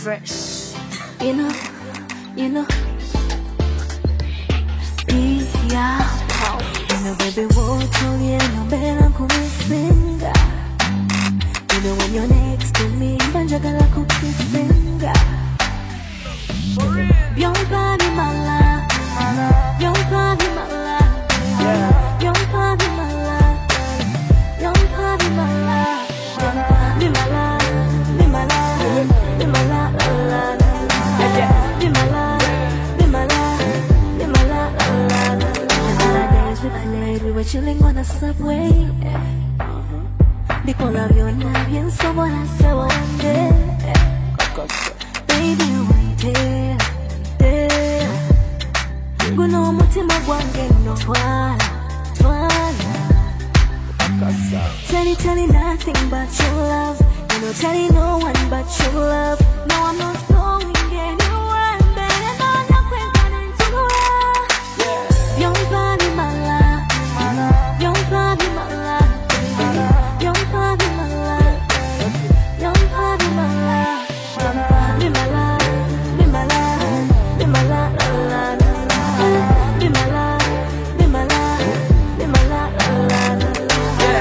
fresh. You know, yeah. You know, baby, what you know, better come finger. You know, when you're next to me, banjagala cookie finger. Young body, my love. Young body, my love. Young body, my love. Young body, my love. Be my love, be my love, be my love, la la. Be my love, be my love, be my love, la la. Days with my lady, we were chilling on the subway. Because of your love, and someone I said one day, baby, wait there. Guno mutima gwange no twala. Telling nothing but your love. You know, telling no one but your love. No, I'm not going anywhere. Better know you're quicker into the world. Young body, my love. Young body, my love. Young body, my love. Young body, my love. Be my love, be my love, be my love, la la la. Be my love, be my love, be my love, la la la.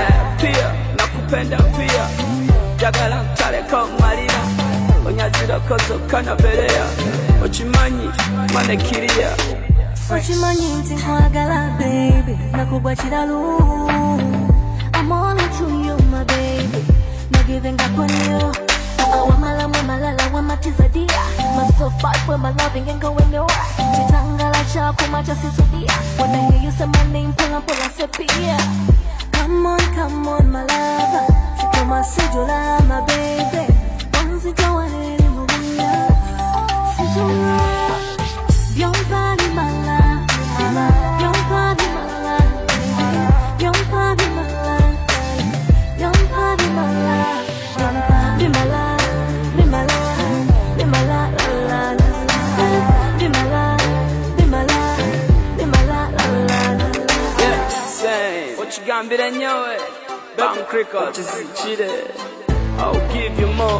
Nakupenda pia, jagala ntaleka malira, onyazira kozo kanaberea, ochimanyi manekiria. Ochimanyi nti nkwagala baby, nakubwatira lu. I'm on to you my baby, no giving up on you. Wamala wamalala wamatizadia, must so fight for my loving and going nowhere. Chitangala chako macha sisudia, when I hear you say my name, pull up sepia. Come on, my lover. Sikoma sijula, my baby. Onzi jawale mubuya. Sijula. Young body, my love. Young body, my love. Young body, my love. Young body, my love. Be my love, be my love, be my love, la la la. Be my love, be my love, be my love, la la la. Yeah, same. What you gambira nyowe? Bam cricket, chide. I'll give you more.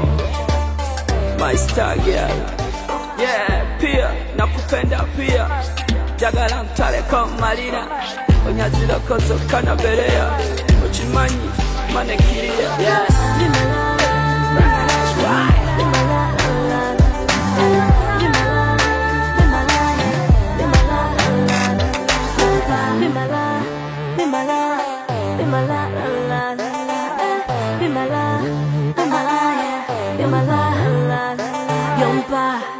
My star girl. Yeah, pia, nakupenda pia. Jagala ntaleka malira, onyazira kozo kanaberea, ochimanyi manekiria. Yeah. Be my love, be my love, be my love, la la la. Be my love, be my love, be my love, la la la. Be my love, be my love, be my love, la la la. Be my love, be my love, be my love, la la la. Young pa.